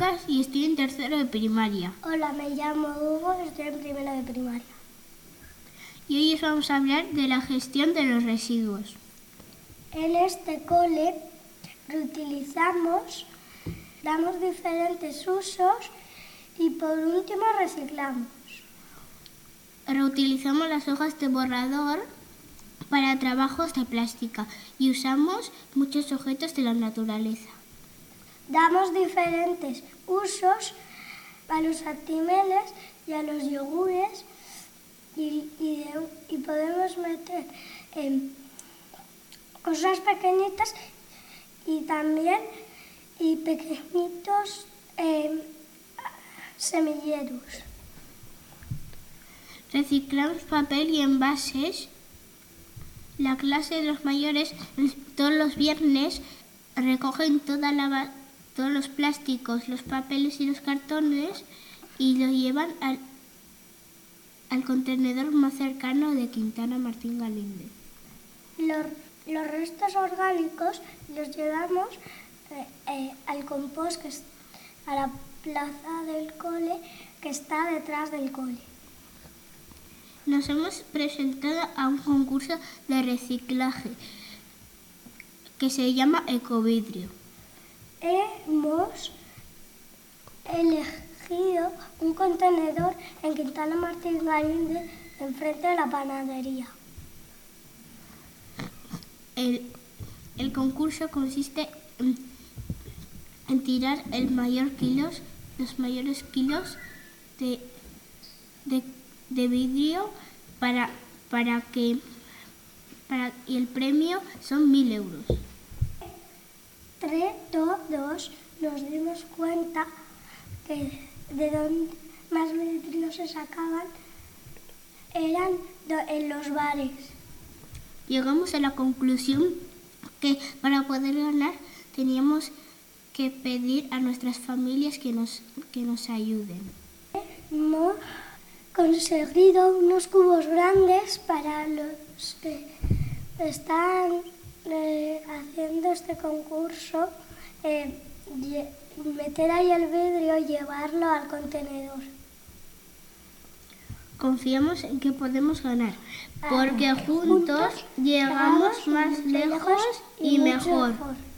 Lucas y estoy en tercero de primaria. Hola, me llamo Hugo, estoy en primero de primaria. Y hoy os vamos a hablar de la gestión de los residuos. En este cole reutilizamos, damos diferentes usos y por último reciclamos. Reutilizamos las hojas de borrador para trabajos de plástica y usamos muchos objetos de la naturaleza. Damos diferentes usos a los actimeles y a los yogures y podemos meter cosas pequeñitas y también pequeñitos semilleros. Reciclamos papel y envases. La clase de los mayores todos los viernes recogen todos los plásticos, los papeles y los cartones y los llevan al contenedor más cercano de Quintana Martín Galinde. Los restos orgánicos los llevamos al compost, a la plaza del cole que está detrás del cole. Nos hemos presentado a un concurso de reciclaje que se llama Ecovidrio. Hemos elegido un contenedor en Quintana Martín Galinde, enfrente de la panadería. El concurso consiste en tirar los mayores kilos de vidrio y el premio son 1.000 euros. Entre todos nos dimos cuenta que de donde más vidrios se sacaban eran en los bares. Llegamos a la conclusión que para poder ganar teníamos que pedir a nuestras familias que nos ayuden. Hemos conseguido unos cubos grandes para los que están haciendo este concurso, meter ahí el vidrio y llevarlo al contenedor. Confiamos en que podemos ganar, porque juntos llegamos más lejos y mejor.